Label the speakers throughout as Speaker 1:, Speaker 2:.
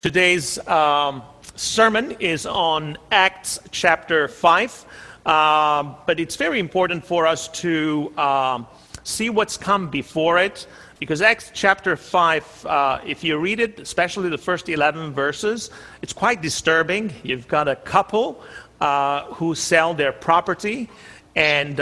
Speaker 1: Today's sermon is on Acts chapter 5, but it's very important for us to see what's come before it, because Acts chapter 5, if you read it, especially the first 11 verses, it's quite disturbing. You've got a couple who sell their property, and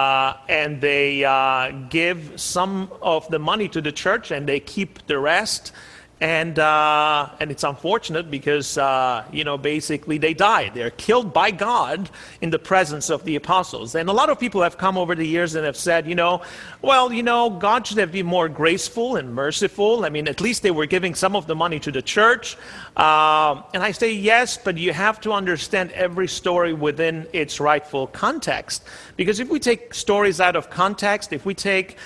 Speaker 1: they give some of the money to the church, and they keep the rest. And it's unfortunate because, basically they die. They're killed by God in the presence of the apostles. And a lot of people have come over the years and have said, God should have been more graceful and merciful. I mean, at least they were giving some of the money to the church. And I say yes, but you have to understand every story within its rightful context. Because if we take stories out of context, if we take,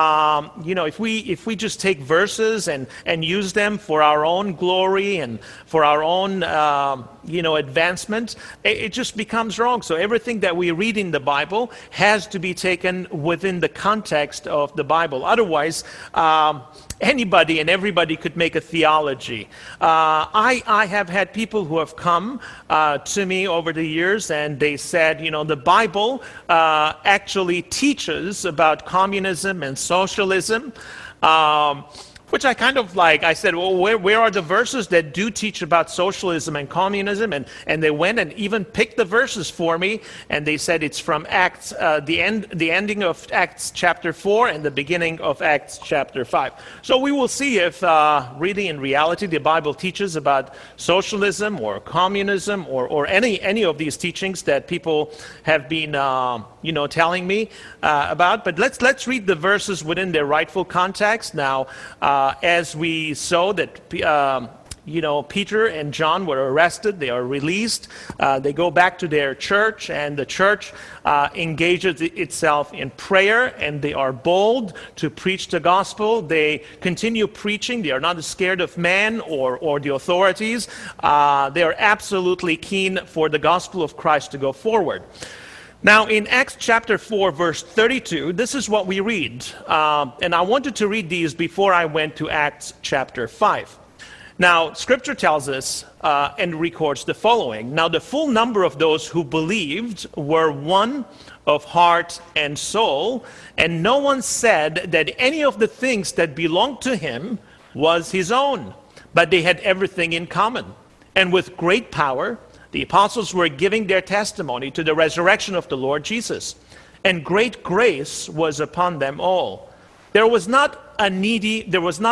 Speaker 1: if we just take verses and use them for our own glory and for our own, advancement, it just becomes wrong. So everything that we read in the Bible has to be taken within the context of the Bible. Otherwise, anybody and everybody could make a theology. I have had people who have come to me over the years and they said, the Bible actually teaches about communism and socialism. Which I kind of like. I said, well, where are the verses that do teach about socialism and communism? And they went and even picked the verses for me, and they said it's from Acts, the ending of Acts chapter 4 and the beginning of Acts chapter 5. So we will see if really in reality the Bible teaches about socialism or communism or any of these teachings that people have been telling me about. But let's read the verses within their rightful context. Now, as we saw that, Peter and John were arrested, they are released, they go back to their church, and the church engages itself in prayer, and they are bold to preach the gospel. They continue preaching. They are not scared of man or the authorities. They are absolutely keen for the gospel of Christ to go forward. Now, in Acts chapter 4, verse 32, this is what we read. And I wanted to read these before I went to Acts chapter 5. Now, Scripture tells us and records the following. Now, the full number of those who believed were one of heart and soul, and no one said that any of the things that belonged to him was his own, but they had everything in common. And with great power, the apostles were giving their testimony to the resurrection of the Lord Jesus, and great grace was upon them all. There was not a needy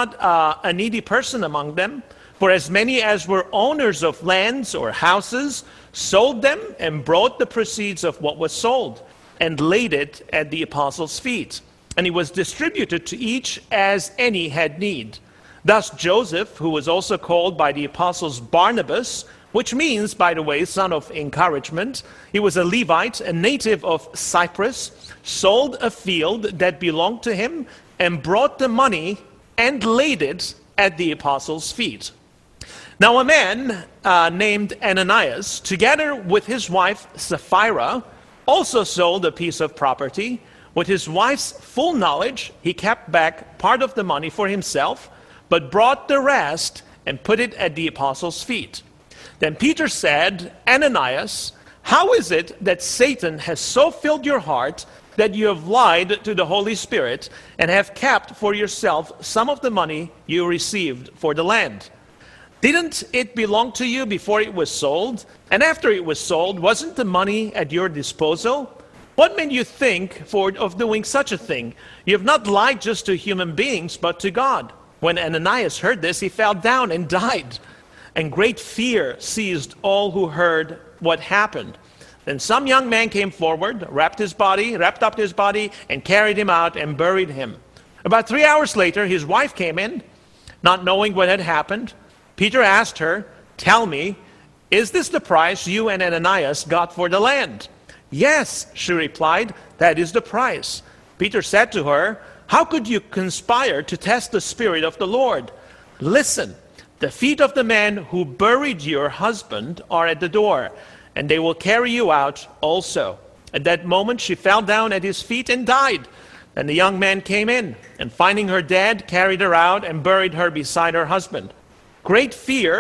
Speaker 1: person among them, for as many as were owners of lands or houses sold them and brought the proceeds of what was sold and laid it at the apostles' feet. And it was distributed to each as any had need. Thus Joseph, who was also called by the apostles Barnabas, which means, by the way, son of encouragement. He was a Levite, a native of Cyprus, sold a field that belonged to him and brought the money and laid it at the apostles' feet. Now a man named Ananias, together with his wife Sapphira, also sold a piece of property. With his wife's full knowledge, he kept back part of the money for himself, but brought the rest and put it at the apostles' feet. Then Peter said, Ananias, how is it that Satan has so filled your heart that you have lied to the Holy Spirit and have kept for yourself some of the money you received for the land? Didn't it belong to you before it was sold? And after it was sold, wasn't the money at your disposal? What made you think of doing such a thing? You have not lied just to human beings, but to God. When Ananias heard this, he fell down and died. And great fear seized all who heard what happened. Then some young man came forward, wrapped up his body, and carried him out and buried him. About 3 hours later, his wife came in, not knowing what had happened. Peter asked her, tell me, is this the price you and Ananias got for the land? Yes, she replied, that is the price. Peter said to her, how could you conspire to test the Spirit of the Lord? Listen. The feet of the man who buried your husband are at the door, and they will carry you out also. At that moment she fell down at his feet and died. Then the young man came in, and finding her dead, carried her out and buried her beside her husband. Great fear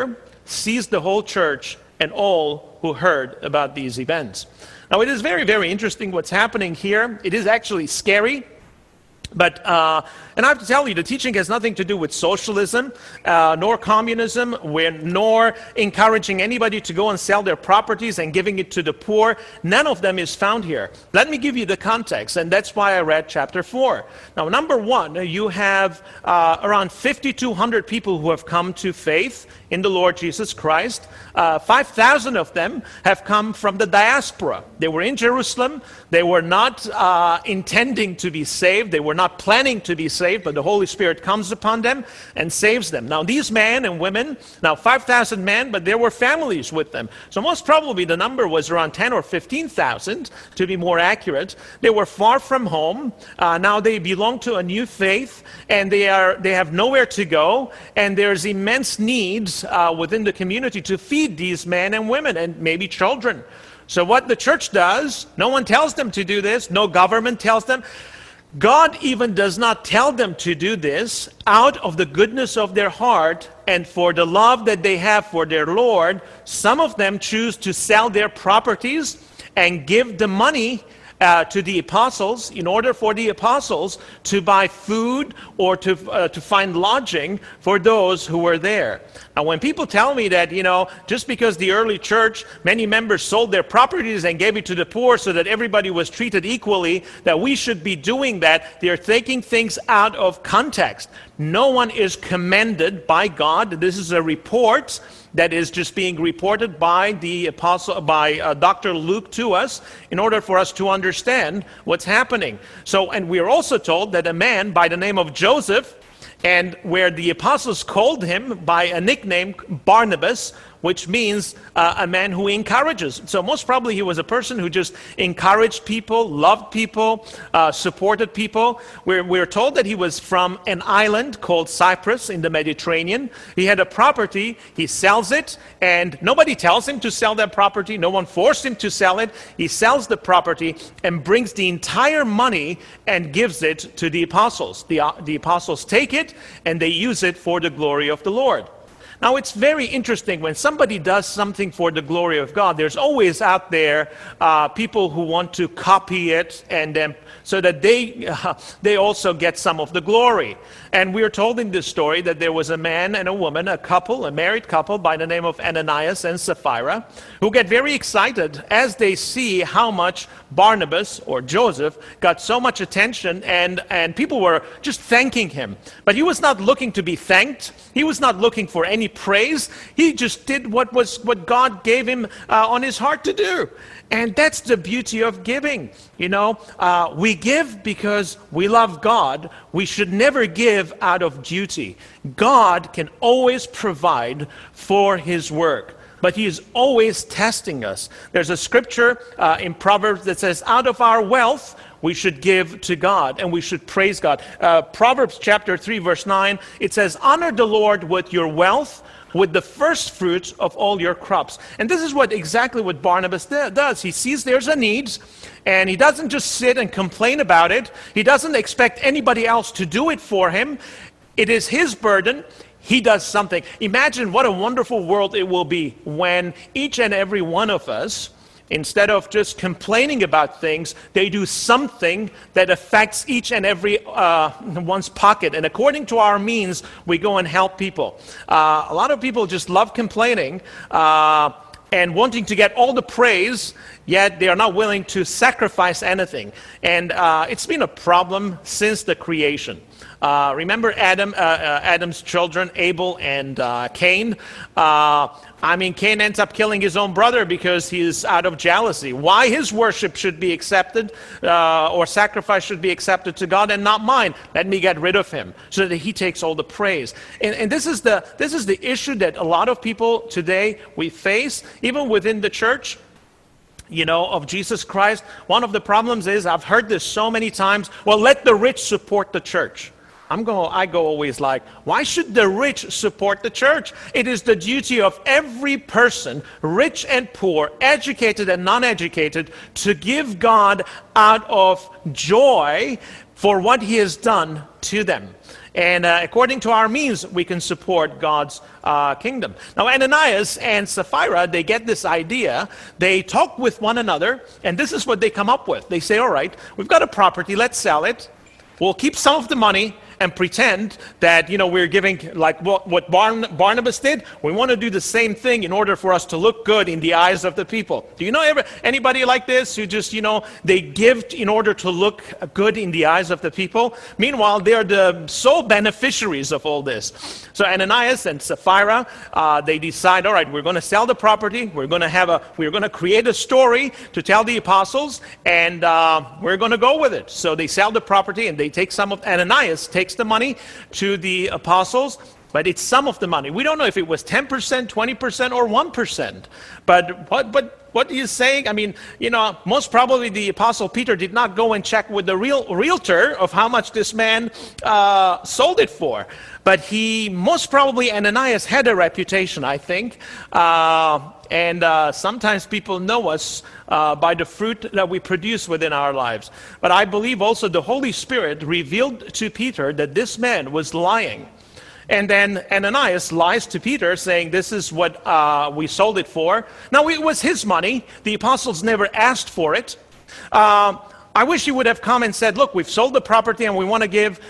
Speaker 1: seized the whole church and all who heard about these events. Now, it is very, very interesting what's happening here. It is actually scary. But, and I have to tell you, the teaching has nothing to do with socialism, nor communism, nor encouraging anybody to go and sell their properties and giving it to the poor. None of them is found here. Let me give you the context, and that's why I read chapter 4. Now, number one, you have around 5,200 people who have come to faith in the Lord Jesus Christ. 5,000 of them have come from the diaspora. They were in Jerusalem. They were not intending to be saved. They were not planning to be saved, but the Holy Spirit comes upon them and saves them. Now, these men and women, now 5,000 men, but there were families with them. So most probably the number was around 10 or 15,000, to be more accurate. They were far from home. Now they belong to a new faith, and they have nowhere to go, and there's immense needs within the community to feed these men and women and maybe children. So what the church does, no one tells them to do this, no government tells them. God even does not tell them to do this. Out of the goodness of their heart and for the love that they have for their Lord, some of them choose to sell their properties and give the money to the apostles in order for the apostles to buy food or to find lodging for those who were there. Now, when people tell me that, just because the early church, many members sold their properties and gave it to the poor so that everybody was treated equally, that we should be doing that, they're taking things out of context. No one is commended by God. This is a report that is just being reported by Dr. Luke to us in order for us to understand what's happening. So, and we are also told that a man by the name of Joseph, and where the apostles called him by a nickname Barnabas, which means a man who encourages. So most probably he was a person who just encouraged people, loved people, supported people. We're told that he was from an island called Cyprus in the Mediterranean. He had a property, he sells it, and nobody tells him to sell that property. No one forced him to sell it. He sells the property and brings the entire money and gives it to the apostles. The apostles take it and they use it for the glory of the Lord. Now, it's very interesting when somebody does something for the glory of God. There's always out there people who want to copy it, and so that they also get some of the glory. And we are told in this story that there was a man and a woman, a married couple by the name of Ananias and Sapphira, who get very excited as they see how much Barnabas or Joseph got so much attention, and people were just thanking him. But he was not looking to be thanked. He was not looking for any praise. He just did what God gave him on his heart to do. And that's the beauty of giving. We give because we love God. We should never give out of duty. God can always provide for his work, but he is always testing us. There's a scripture in Proverbs that says, out of our wealth, we should give to God, and we should praise God. Proverbs chapter 3, verse 9, it says, honor the Lord with your wealth, with the first fruits of all your crops. And this is exactly what Barnabas does. He sees there's a need, and he doesn't just sit and complain about it. He doesn't expect anybody else to do it for him. It is his burden. He does something. Imagine what a wonderful world it will be when each and every one of us, instead of just complaining about things, they do something that affects each and every one's pocket. And according to our means, we go and help people. A lot of people just love complaining and wanting to get all the praise, yet they are not willing to sacrifice anything. And it's been a problem since the creation. Remember Adam's children, Abel and Cain? Cain ends up killing his own brother because he is out of jealousy. Why his worship should be accepted or sacrifice should be accepted to God and not mine? Let me get rid of him so that he takes all the praise. And this is the issue that a lot of people today we face, even within the church. Of Jesus Christ. One of the problems is, I've heard this so many times, well, let the rich support the church. I go always like, why should the rich support the church? It is the duty of every person, rich and poor, educated and non-educated, to give God out of joy for what he has done to them. And according to our means, we can support God's kingdom. Now, Ananias and Sapphira, they get this idea. They talk with one another, and this is what they come up with. They say, all right, we've got a property, let's sell it. We'll keep some of the money and pretend that, we're giving, like what Barnabas did. We want to do the same thing in order for us to look good in the eyes of the people. Do you know anybody like this who just, they give in order to look good in the eyes of the people? Meanwhile, they're the sole beneficiaries of all this. So Ananias and Sapphira, they decide, all right, we're going to sell the property. We're going to create a story to tell the apostles, and we're going to go with it. So they sell the property, and they take some of Ananias takes the money to the apostles, but it's some of the money. We don't know if it was 10%, 20%, or 1%. But what he is saying, most probably the apostle Peter did not go and check with the realtor of how much this man sold it for. But most probably Ananias had a reputation, I think. And sometimes people know us by the fruit that we produce within our lives. But I believe also the Holy Spirit revealed to Peter that this man was lying. And then Ananias lies to Peter, saying, this is what we sold it for. Now, it was his money. The apostles never asked for it. I wish he would have come and said, look, we've sold the property and we want to give,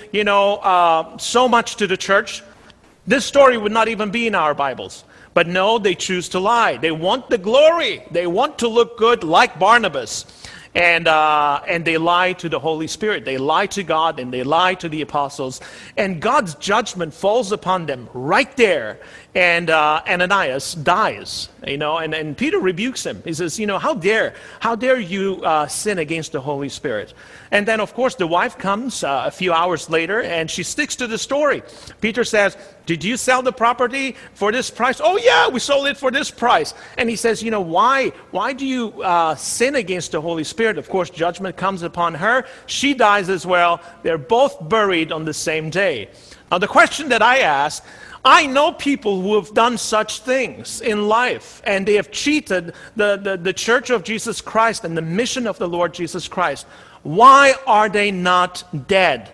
Speaker 1: so much to the church. This story would not even be in our Bibles. But no, they choose to lie. They want the glory. They want to look good like Barnabas. And they lie to the Holy Spirit. They lie to God, and they lie to the apostles. And God's judgment falls upon them right there. And Ananias dies, and Peter rebukes him. He says, how dare you sin against the Holy Spirit? And then, of course, the wife comes a few hours later, and she sticks to the story. Peter says, did you sell the property for this price? Oh, yeah, we sold it for this price. And he says, why do you sin against the Holy Spirit? Of course, judgment comes upon her. She dies as well. They're both buried on the same day. Now, the question that I ask, I know people who have done such things in life, and they have cheated the Church of Jesus Christ and the mission of the Lord Jesus Christ. Why are they not dead?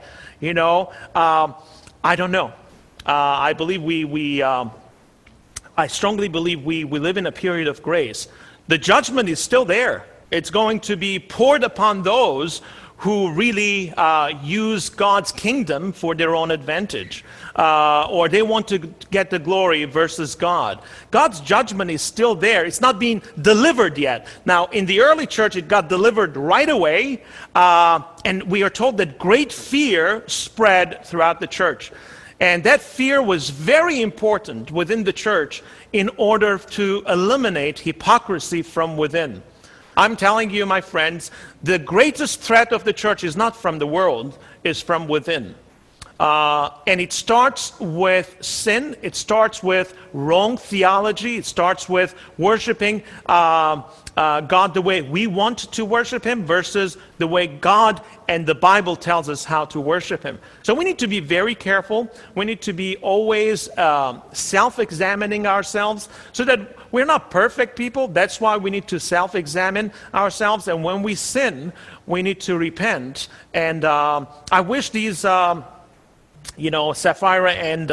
Speaker 1: I don't know. I believe I strongly believe we live in a period of grace. The judgment is still there. It's going to be poured upon those who really use God's kingdom for their own advantage. Or they want to get the glory versus God. God's judgment is still there. It's not being delivered yet. Now, in the early church, it got delivered right away. And we are told that great fear spread throughout the church. And that fear was very important within the church in order to eliminate hypocrisy from within. I'm telling you, my friends, the greatest threat of the church is not from the world, it's from within. And it starts with sin. It starts with wrong theology. It starts with worshiping God the way we want to worship Him versus the way God and the Bible tells us how to worship Him. So we need to be very careful. We need to be always self-examining ourselves so that we're not perfect people. That's why we need to self-examine ourselves. And when we sin, we need to repent. And I wish these... Sapphira and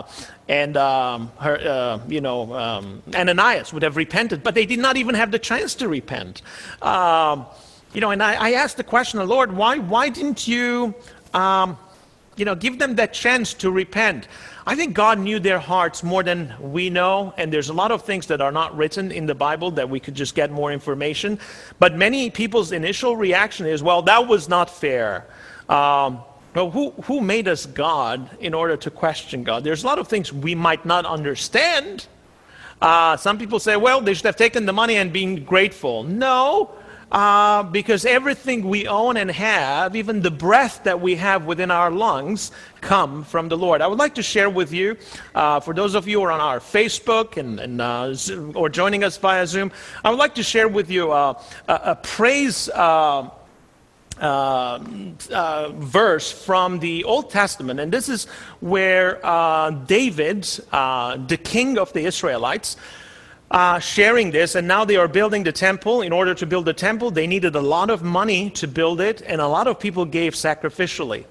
Speaker 1: Ananias would have repented, but they did not even have the chance to repent. And I asked the question, Lord, why didn't you, give them that chance to repent? I think God knew their hearts more than we know, and there's a lot of things that are not written in the Bible that we could just get more information. But many people's initial reaction is, well, that was not fair. Well, who made us God in order to question God? There's a lot of things we might not understand. Some people say, well, they should have taken the money and been grateful. No, because everything we own and have, even the breath that we have within our lungs, come from the Lord. I would like to share with you, for those of you who are on our Facebook or joining us via Zoom, I would like to share with you a praise verse from the Old Testament, and this is where David, the king of the Israelites, sharing this, and now they are building the temple. In order to build the temple, they needed a lot of money to build it, and a lot of people gave sacrificially.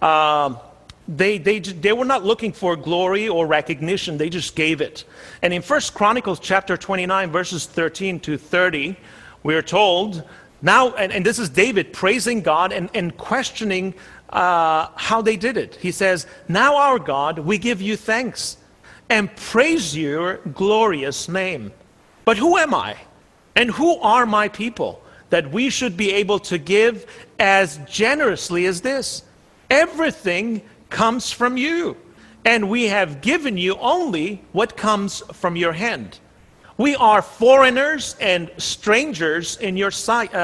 Speaker 1: They were not looking for glory or recognition, they just gave it. And in 1 Chronicles chapter 29, verses 13 to 30, we are told, now, and this is David praising God and questioning how they did it. He says, "Now our God, we give you thanks and praise your glorious name. But who am I? And who are my people that we should be able to give as generously as this? Everything comes from you, and we have given you only what comes from your hand. We are foreigners and strangers in your sight,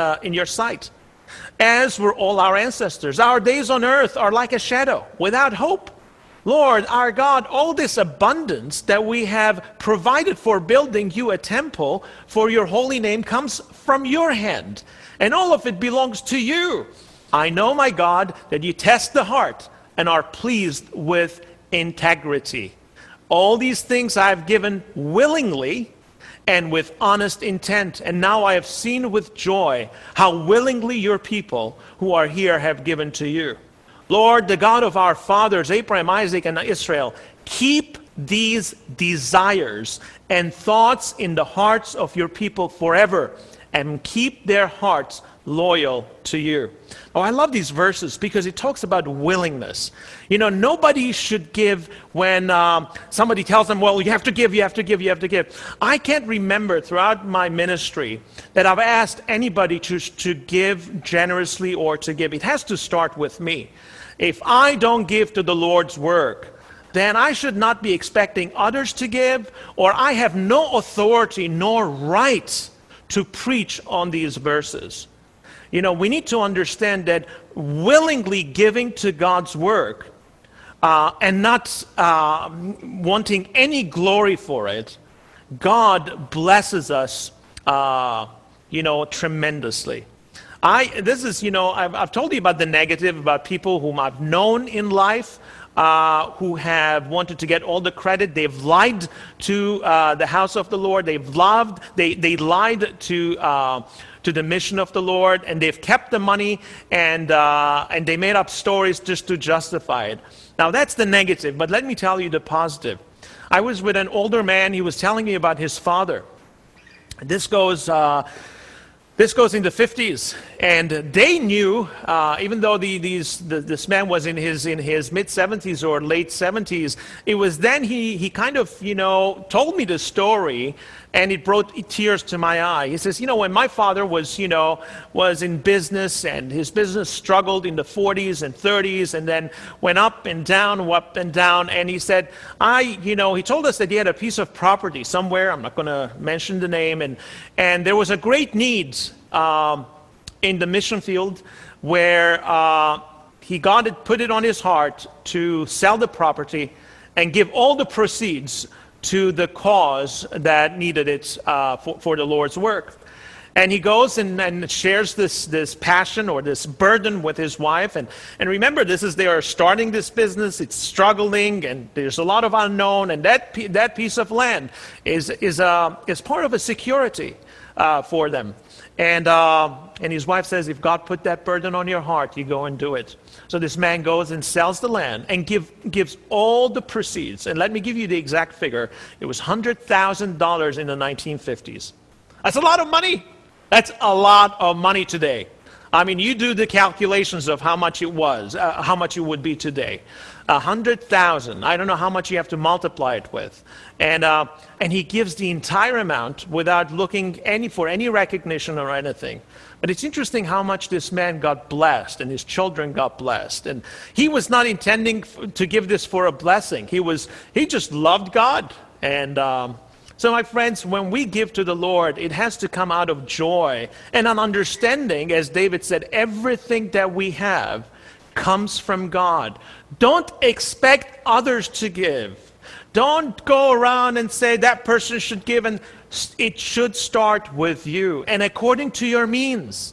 Speaker 1: as were all our ancestors. Our days on earth are like a shadow, without hope. Lord, our God, all this abundance that we have provided for building you a temple for your holy name comes from your hand, and all of it belongs to you. I know, my God, that you test the heart and are pleased with integrity. All these things I have given willingly and with honest intent, and now I have seen with joy how willingly your people who are here have given to you. Lord, the God of our fathers, Abraham, Isaac, and Israel, keep these desires and thoughts in the hearts of your people forever, and keep their hearts loyal to you." Oh, I love these verses because it talks about willingness. You know, nobody should give when somebody tells them, well, you have to give, you have to give, you have to give. I can't remember throughout my ministry that I've asked anybody to give generously or to give. It has to start with me. If I don't give to the Lord's work, then I should not be expecting others to give, or I have no authority nor right to preach on these verses. You know, we need to understand that willingly giving to God's work and not wanting any glory for it, God blesses us, tremendously. I've told you about the negative, about people whom I've known in life who have wanted to get all the credit. They've lied to the house of the Lord. They lied to the mission of the Lord, and they've kept the money, and they made up stories just to justify it. Now that's the negative, but let me tell you the positive. I was with an older man. He was telling me about his father. This goes in the 50s, and they knew, even though this man was in his mid-70s or late 70s, it was then he kind of, told me the story, and it brought tears to my eye. He says, when my father was in business, and his business struggled in the 40s and 30s, and then went up and down, and he said, he told us that he had a piece of property somewhere, I'm not going to mention the name, and there was a great need in the mission field where he put it on his heart to sell the property and give all the proceeds to the cause that needed it for the Lord's work. And he goes and shares this passion or this burden with his wife. And remember, they are starting this business. It's struggling, and there's a lot of unknown. And that piece of land is part of a security for them. And his wife says, if God put that burden on your heart, you go and do it. So this man goes and sells the land and gives all the proceeds. And let me give you the exact figure. It was $100,000 in the 1950s. That's a lot of money. That's a lot of money today. I mean, you do the calculations of how much it was, how much it would be today. 100,000. I don't know how much you have to multiply it with. And he gives the entire amount without looking for any recognition or anything. But it's interesting how much this man got blessed, and his children got blessed. And he was not intending to give this for a blessing. He just loved God. And so my friends, when we give to the Lord, it has to come out of joy and an understanding, as David said, everything that we have comes from God. Don't expect others to give. Don't go around and say that person should give, and it should start with you and according to your means.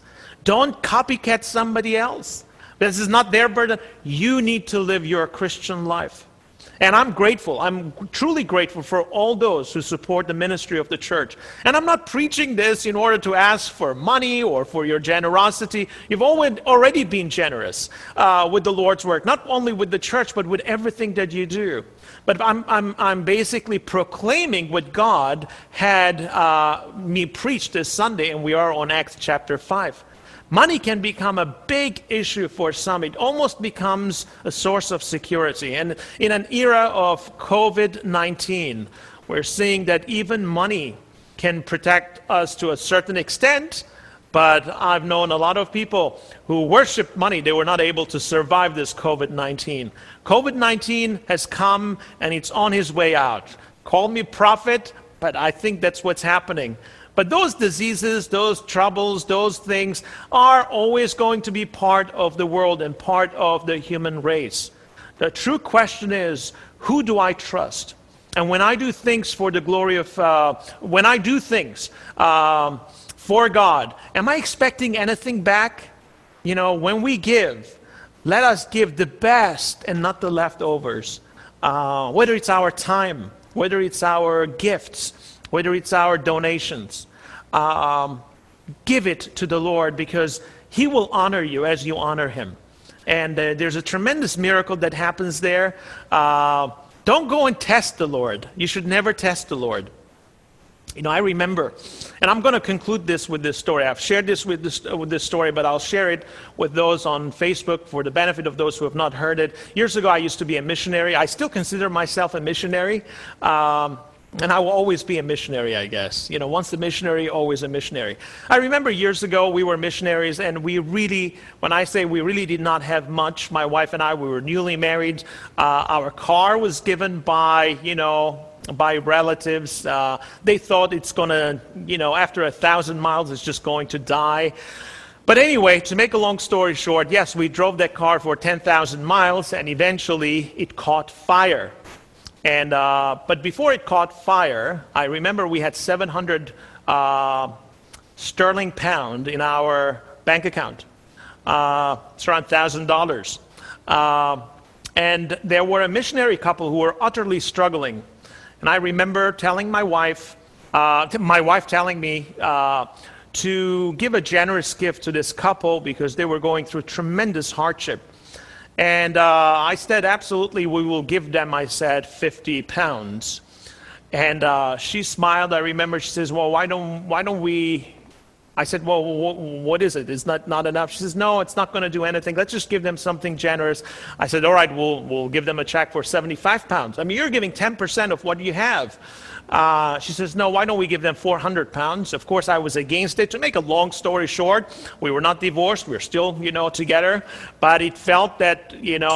Speaker 1: Don't copycat somebody else. This is not their burden. You need to live your Christian life. And I'm grateful. I'm truly grateful for all those who support the ministry of the church. And I'm not preaching this in order to ask for money or for your generosity. You've already been generous with the Lord's work, not only with the church, but with everything that you do. But I'm basically proclaiming what God had me preach this Sunday, and we are on Acts chapter 5. Money can become a big issue for some. It almost becomes a source of security. And in an era of COVID-19, we're seeing that even money can protect us to a certain extent. But I've known a lot of people who worship money. They were not able to survive this COVID-19. COVID-19 has come and it's on his way out. Call me prophet, but I think that's what's happening. But those diseases, those troubles, those things are always going to be part of the world and part of the human race. The true question is, who do I trust? And when I do things for the glory of, when I do things for God, am I expecting anything back? You know, when we give, let us give the best and not the leftovers. Whether it's our time, whether it's our gifts, whether it's our donations, give it to the Lord, because He will honor you as you honor Him. And there's a tremendous miracle that happens there. Don't go and test the Lord. You should never test the Lord. You know, I remember, and I'm going to conclude this with this story. I've shared this with this story, but I'll share it with those on Facebook for the benefit of those who have not heard it. Years ago, I used to be a missionary. I still consider myself a missionary. And I will always be a missionary, I guess. You know, once a missionary, always a missionary. I remember years ago, we were missionaries, and we really, when I say we really did not have much, my wife and I, we were newly married. Our car was given by, by relatives. They thought it's going to, after 1,000 miles, it's just going to die. But anyway, to make a long story short, yes, we drove that car for 10,000 miles, and eventually it caught fire. And but before it caught fire, I remember we had 700 sterling pound in our bank account. It's around $1,000. And there were a missionary couple who were utterly struggling. And I remember telling my wife telling me to give a generous gift to this couple because they were going through tremendous hardship. And I said, absolutely, we will give them, I said, 50 pounds. And she smiled. I remember she says, well, why don't we, I said, well, what is it? Is not enough? She says, no, it's not going to do anything. Let's just give them something generous. I said, all right, we'll give them a check for 75 pounds. I mean, you're giving 10% of what you have. She says, no, why don't we give them 400 pounds? Of course, I was against it. To make a long story short, we were not divorced. We were still, together. But it felt that,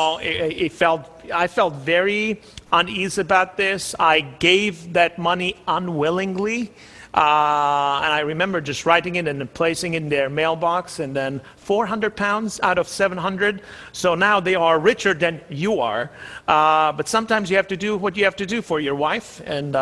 Speaker 1: I felt very uneasy about this. I gave that money unwillingly. And I remember just writing it and placing it in their mailbox, and then 400 pounds out of 700. So now they are richer than you are. But sometimes you have to do what you have to do for your wife, and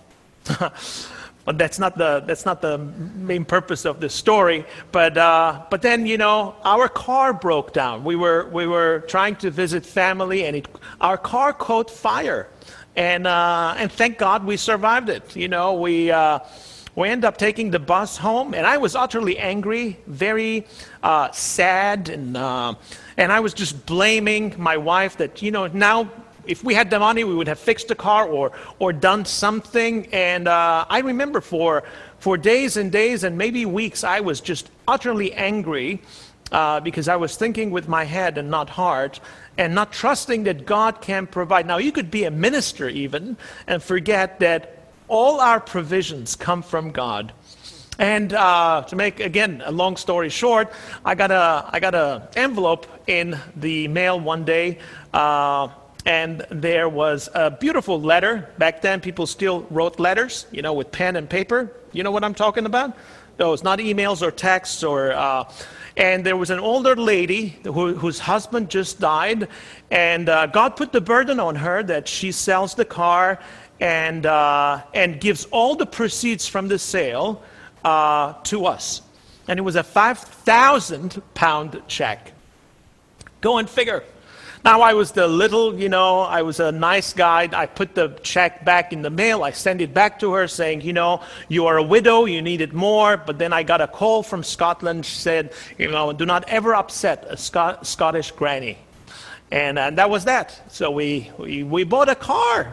Speaker 1: but that's not the main purpose of the story. But then our car broke down. We were trying to visit family, and our car caught fire, and thank God we survived it. We ended up taking the bus home, and I was utterly angry, very sad, and I was just blaming my wife that, now if we had the money, we would have fixed the car or done something. And I remember for days and days and maybe weeks, I was just utterly angry because I was thinking with my head and not heart, and not trusting that God can provide. Now, you could be a minister even and forget that all our provisions come from God. And to make, again, a long story short, I got a envelope in the mail one day, and there was a beautiful letter. Back then, people still wrote letters, with pen and paper. You know what I'm talking about? Those, not emails or texts and there was an older lady whose husband just died, and God put the burden on her that she sells the car and gives all the proceeds from the sale to us. And it was a 5,000 pound check. Go and figure. Now I was I was a nice guy. I put the check back in the mail. I sent it back to her saying, you are a widow, you needed more. But then I got a call from Scotland. She said, do not ever upset a Scottish granny. And that was that. So we bought a car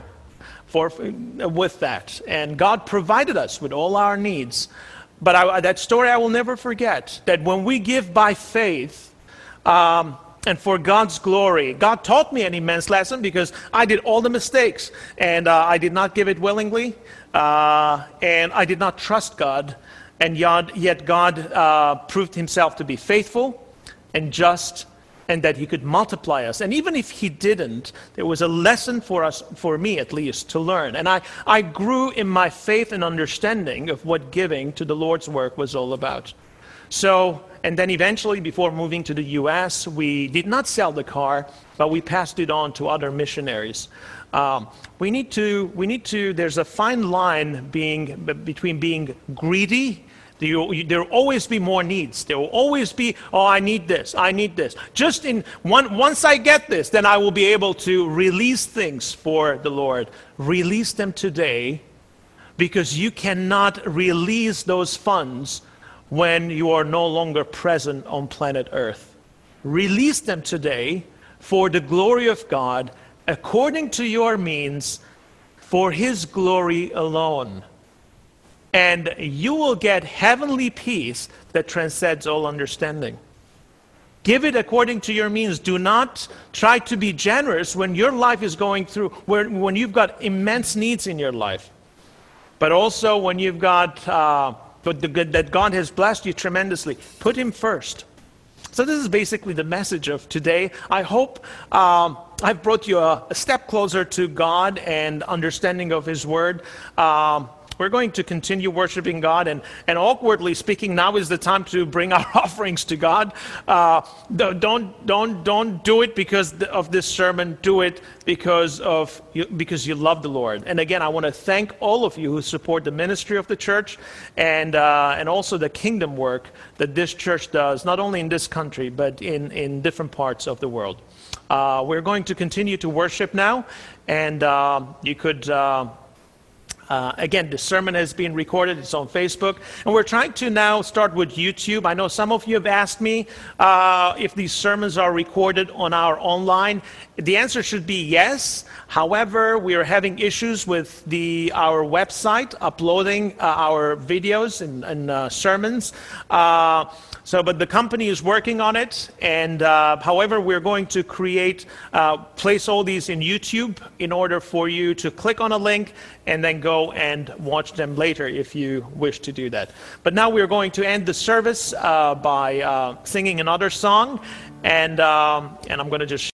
Speaker 1: with that. And God provided us with all our needs. But that story I will never forget, that when we give by faith, and for God's glory, God taught me an immense lesson because I did all the mistakes. And I did not give it willingly. And I did not trust God. And yet God proved himself to be faithful and just, and that he could multiply us. And even if he didn't, there was a lesson for us, for me at least, to learn. And I grew in my faith and understanding of what giving to the Lord's work was all about. So, and then eventually, before moving to the U.S., we did not sell the car, but we passed it on to other missionaries. We need to, there's a fine line between being greedy. There will always be more needs. There will always be, I need this, I need this. Once I get this, then I will be able to release things for the Lord. Release them today, because you cannot release those funds when you are no longer present on planet Earth. Release them today for the glory of God, according to your means, for his glory alone. And you will get heavenly peace that transcends all understanding. Give it according to your means. Do not try to be generous when your life is going through, when you've got immense needs in your life. But also when you've got, that God has blessed you tremendously. Put him first. So this is basically the message of today. I hope I've brought you a step closer to God and understanding of his word. We're going to continue worshiping God, and awkwardly speaking, now is the time to bring our offerings to God. Don't do it because of this sermon. Do it because you love the Lord. And again, I want to thank all of you who support the ministry of the church and also the kingdom work that this church does, not only in this country but in different parts of the world. We're going to continue to worship now, and you could. Again, the sermon has been recorded. It's on Facebook. And we're trying to now start with YouTube. I know some of you have asked me if these sermons are recorded on our online. The answer should be yes. However, we are having issues with our website uploading our videos and sermons. But the company is working on it. And however, we're going to place all these in YouTube in order for you to click on a link and then go and watch them later if you wish to do that. But now we're going to end the service by singing another song. And I'm going to just